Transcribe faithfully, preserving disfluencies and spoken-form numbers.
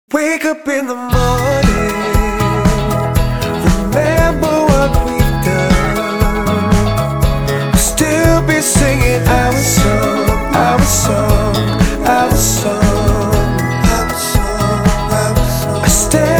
Wake up in the morning, remember what we've done. We'll still be singing our song, our song, our song, our song, our song. I stand